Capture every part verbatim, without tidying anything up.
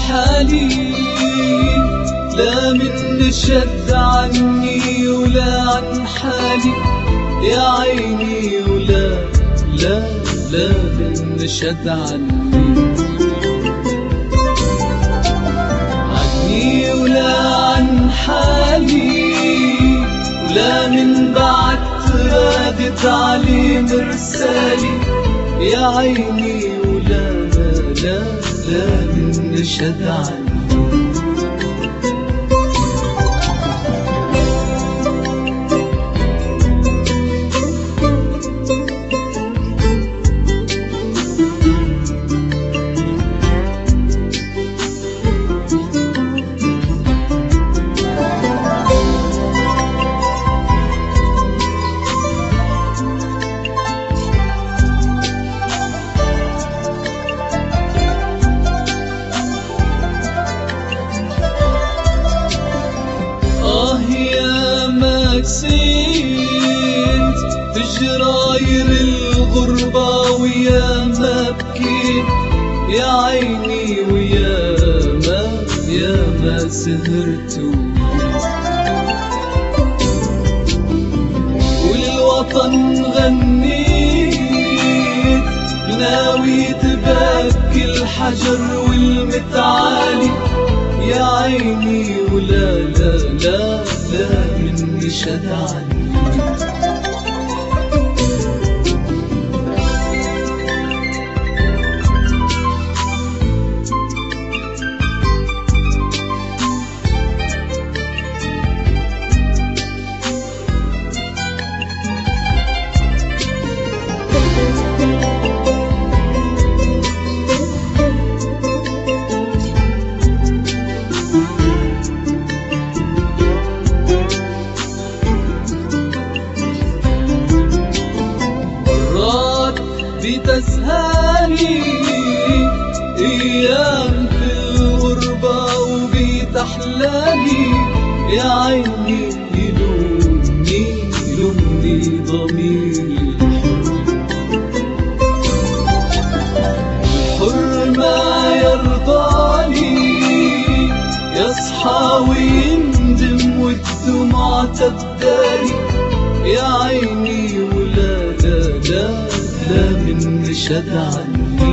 حالي، لا من شد عني ولا عن حالي يا عيني، ولا لا لا من شد عني عني ولا عن حالي، ولا من بعد رادت علي مرسالي يا عيني، ولا لا لا لا من شد عني. نسيت بجراير الغربة ويا ما بكيت يا عيني، ويا ما يا ما سهرت وللوطن غنيت، ناوي تبكي الحجر والمتعالي يا عيني، ولا لا لا لا مني شد عني. بتسهالي ايام في الغربة وبيت احلالي يا عيني، يلومني يلومني ضميري الحر ما يرضاني، يصحى ويندم والدمعة تبدالي يا عيني، ولا لا لا لا من شد عني.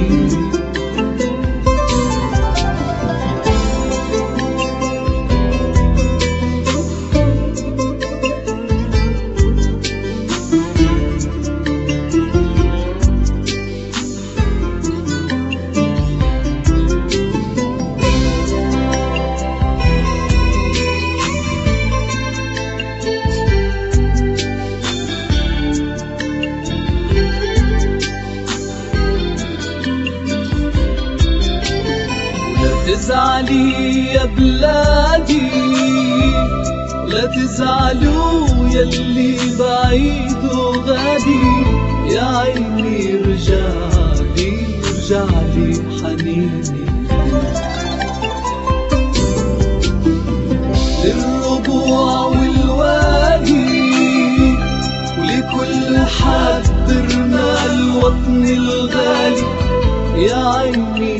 تزعلي يا بلادي، لا تزعلوا يلي بعيد وغادي يا عيني، رجعلي رجعلي حنيني للربوع والوادي، ولكل حد رمى الوطن الغالي يا عيني،